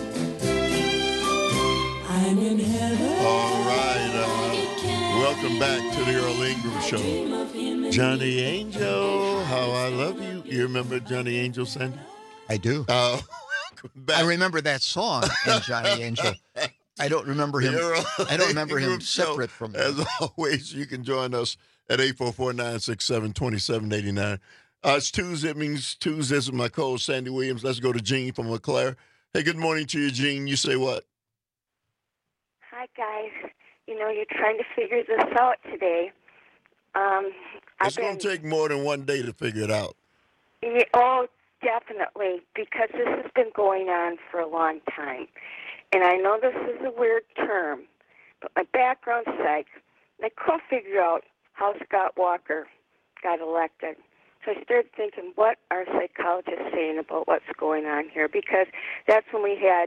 I'm in heaven. All right. Uh, welcome back to the Earl Ingram Show. Johnny Angel, how I love you. You remember Johnny Angel, Sandy? I do. Uh, I remember that song in Johnny Angel. I don't remember him. I don't remember him separate from that. As always, you can join us at eight four four, nine six seven, two seven eight nine. Uh, it's Tuesday. It means Tuesdays with my co-host, Sandy Williams. Let's go to Jean from Eau Claire. Hey, good morning to you, Jean. You say what? Hi, guys. You know, you're trying to figure this out today. Um, It's going to take more than one day to figure it out. Yeah, oh, definitely, because this has been going on for a long time. And I know this is a weird term, but my background's psych, and I couldn't figure out how Scott Walker got elected. So I started thinking, what are psychologists saying about what's going on here? Because that's when we had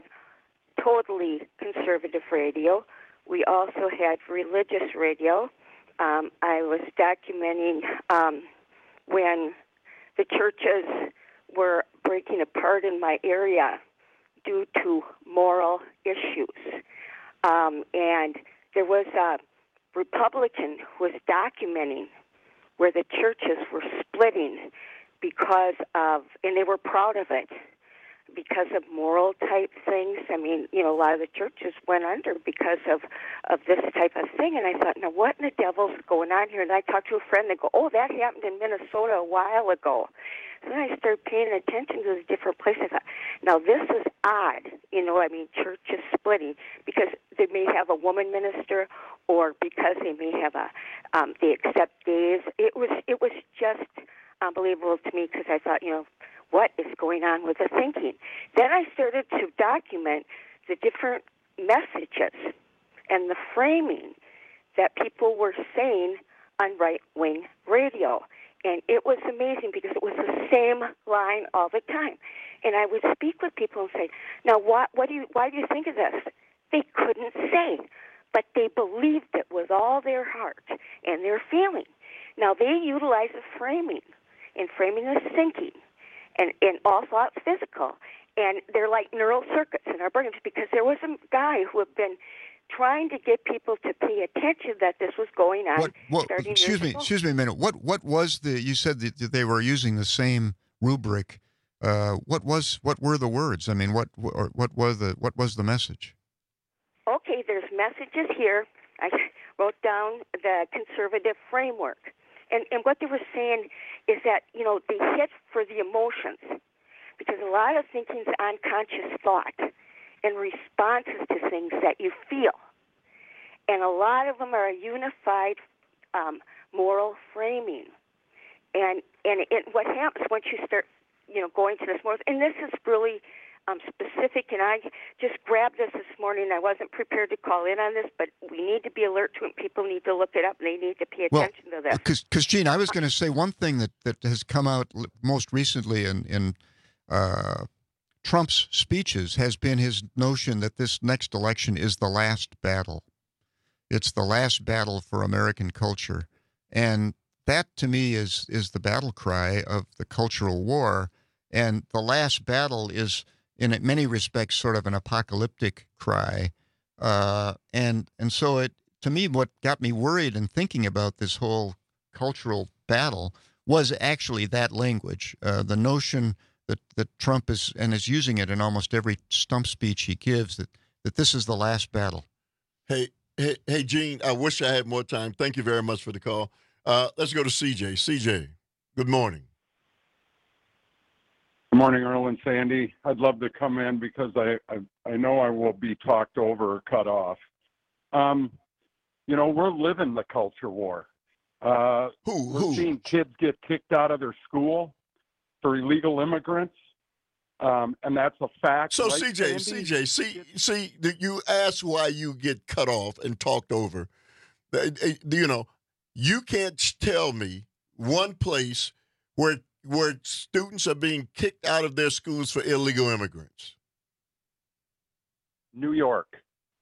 totally conservative radio. We also had religious radio. Um, I was documenting um, when the churches were breaking apart in my area due to moral issues. Um, and there was a Republican who was documenting where the churches were splitting because of, and they were proud of it, because of moral type things. I mean, you know, a lot of the churches went under because of, of this type of thing. And I thought, now what in the devil's going on here? And I talked to a friend and go, oh, that happened in Minnesota a while ago. And then I started paying attention to these different places. I thought, now this is odd. You know, I mean, churches splitting because they may have a woman minister or because they may have a, um, they accept days. It was, it was just unbelievable to me because I thought, you know, what is going on with the thinking? Then I started to document the different messages and the framing that people were saying on right-wing radio. And it was amazing because it was the same line all the time. And I would speak with people and say, now, what, what do you, why do you think of this? They couldn't say, but they believed it with all their heart and their feeling. Now, they utilize the framing, and framing is thinking. And, and all thoughts physical. And they're like neural circuits in our brains because there was a guy who had been trying to get people to pay attention that this was going on. What, what, starting excuse me, ago. excuse me a minute. What what was the? You said that they were using the same rubric. Uh, what was what were the words? I mean, what or what was the what was the message? Okay, there's messages here. I wrote down the conservative framework. And and what they were saying is that, you know, they hit for the emotions because a lot of thinking is unconscious thought and responses to things that you feel. And a lot of them are a unified um, moral framing. And and it, what happens once you start, you know, going to this more, and this is really um, specific, and I just grabbed this this morning. I wasn't prepared to call in on this, but we need to be alert to it. People need to look it up, and they need to pay attention well, to this. Because, Gene, I was going to say one thing that, that has come out most recently in, in uh, Trump's speeches has been his notion that this next election is the last battle. It's the last battle for American culture. And that to me is is the battle cry of the cultural war. And the last battle is, in many respects, sort of an apocalyptic cry. Uh, and and so it, to me, what got me worried in thinking about this whole cultural battle was actually that language, uh, the notion that, that Trump is, and is using it in almost every stump speech he gives, that, that this is the last battle. Hey, hey, hey, Gene, I wish I had more time. Thank you very much for the call. Uh, let's go to C J. C J, good morning. Good morning, Earl and Sandy. I'd love to come in because I, I, I know I will be talked over or cut off. Um, you know, we're living the culture war. Uh, who, we're who? seeing kids get kicked out of their school for illegal immigrants, um, and that's a fact. So, right, C J, Sandy? C J, see, see, you asked why you get cut off and talked over. You know, you can't tell me one place where where students are being kicked out of their schools for illegal immigrants. New York.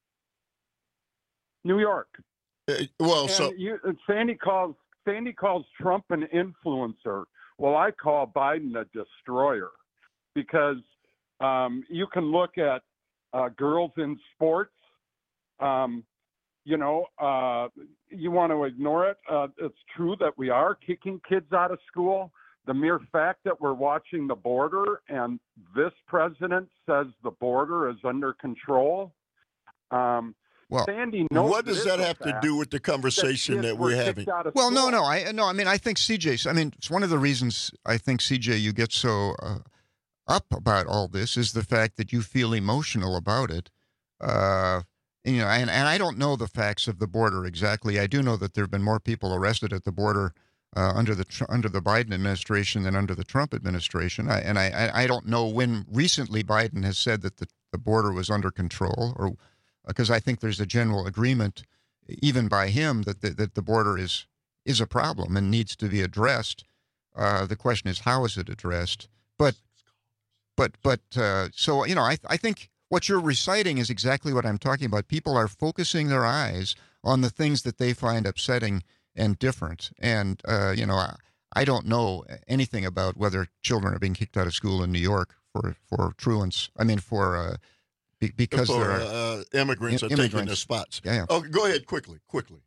New York. Uh, well, and so you, Sandy calls Sandy calls Trump an influencer. Well, I call Biden a destroyer, because um, you can look at uh, girls in sports. Um, you know, uh, you want to ignore it. Uh, it's true that we are kicking kids out of school. The mere fact that we're watching the border and this president says the border is under control. Um, Well, Sandy knows what does that have to do with the conversation that, that we're having? Well, no, no, I no, I mean, I think C J. I mean, it's one of the reasons I think C J you get so uh, up about all this is the fact that you feel emotional about it. Uh, you know, and, and I don't know the facts of the border exactly. I do know that there have been more people arrested at the border uh, under the under the Biden administration than under the Trump administration. I, and I I don't know when recently Biden has said that the, the border was under control, or because I think there's a general agreement, even by him, that the, that the border is is a problem and needs to be addressed. Uh, the question is, how is it addressed? But but but uh, so you know, I I think what you're reciting is exactly what I'm talking about. People are focusing their eyes on the things that they find upsetting and different. And uh, you know, I, I don't know anything about whether children are being kicked out of school in New York for for truants. I mean, for uh, Be- because For, there are uh, immigrants I- are taking immigrants. their spots. Yeah, yeah. Oh, go ahead quickly, quickly.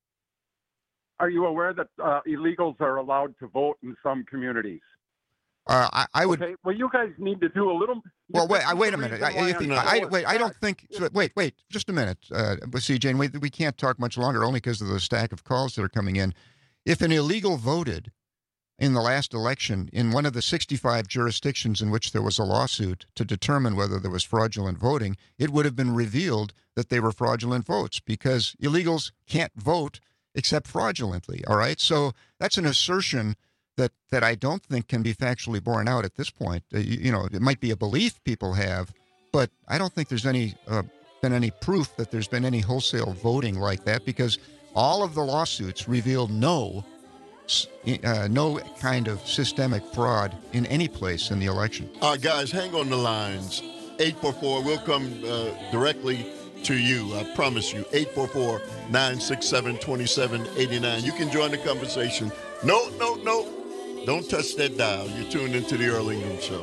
Are you aware that uh, illegals are allowed to vote in some communities? Uh, I, I would. Okay. Well, you guys need to do a little. Well, wait. this I, is wait the a minute. reason I, why if, I'm I, so wait. I don't upset. think. So, wait. Wait. Just a minute, uh, C J. And we we can't talk much longer, only because of the stack of calls that are coming in. If an illegal voted in the last election in one of the sixty-five jurisdictions in which there was a lawsuit to determine whether there was fraudulent voting, it would have been revealed that they were fraudulent votes, because illegals can't vote except fraudulently. All right. So that's an assertion that that I don't think can be factually borne out at this point. Uh, you, you know, it might be a belief people have, but I don't think there's any uh, been any proof that there's been any wholesale voting like that, because all of the lawsuits revealed no uh, no kind of systemic fraud in any place in the election. All right, guys, hang on the lines. eight four four, we'll come uh, directly to you. I promise you. eight four four, nine six seven, two seven eight nine. You can join the conversation. No, no, no. Don't touch that dial. You're tuned into the Earl Ingram Show.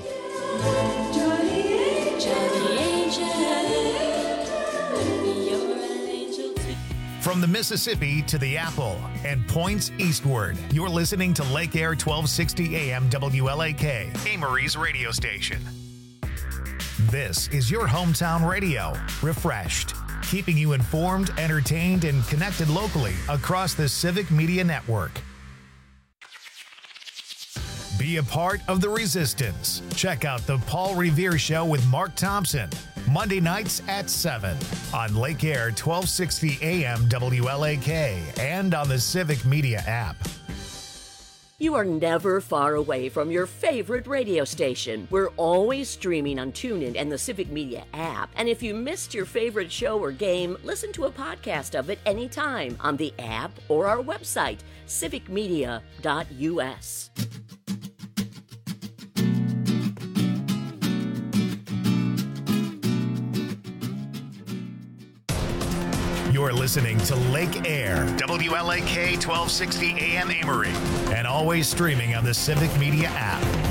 From the Mississippi to the Apple and points eastward, you're listening to Lake Air twelve sixty A M W L A K, Amory's radio station. This is your hometown radio, refreshed, keeping you informed, entertained, and connected locally across the Civic Media Network. Be a part of the resistance. Check out the Paul Revere Show with Mark Thompson, Monday nights at seven on Lake Air twelve sixty A M W L A K and on the Civic Media app. You are never far away from your favorite radio station. We're always streaming on TuneIn and the Civic Media app. And if you missed your favorite show or game, listen to a podcast of it anytime on the app or our website, civic media dot U S. You're listening to Lake Air, W L A K twelve sixty A M Amory, and always streaming on the Civic Media app.